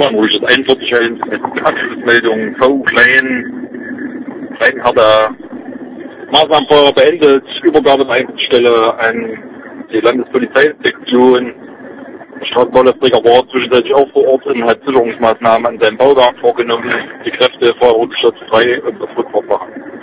ruhig ist 41 mit Abschlussmeldung V Kleinherder. Maßnahmenfeuer beendet, Übergabe der Einsatzstelle an die Landespolizeisektion. Der Straßenbauleisträger war zwischenzeitlich auch vor Ort und hat Sicherungsmaßnahmen an seinem Bauwerk vorgenommen. Die Kräfte Feuerwehrgeschütz frei und auf Rückfahrt machen.